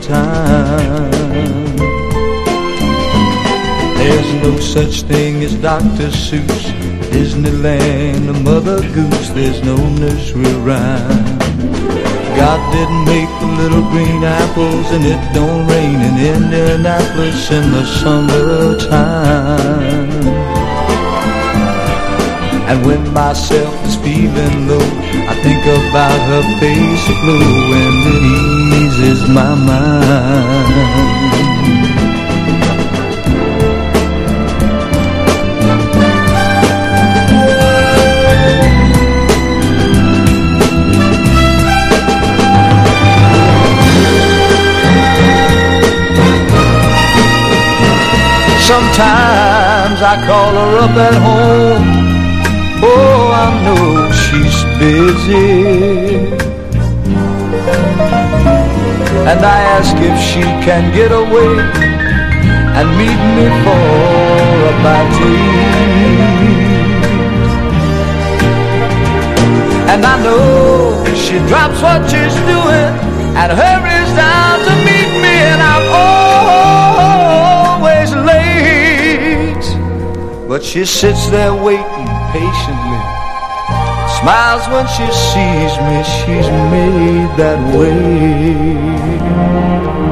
time. There's no such thing as Dr. Seuss, Disneyland, or Mother Goose. There's no nursery rhyme. God didn't make the little green apples, and it don't rain in Indianapolis in the summertime. And when myself is feeling low, I think about her face aglow, and it eases my mind. Sometimes I call her up at home. Oh, I know she's busy, and I ask if she can get away and meet me for a bite to eat. And I know she drops what she's doing and hurries down to meet me, and I'm always late. But she sits there waiting patiently, smiles when she sees me. She's made that way.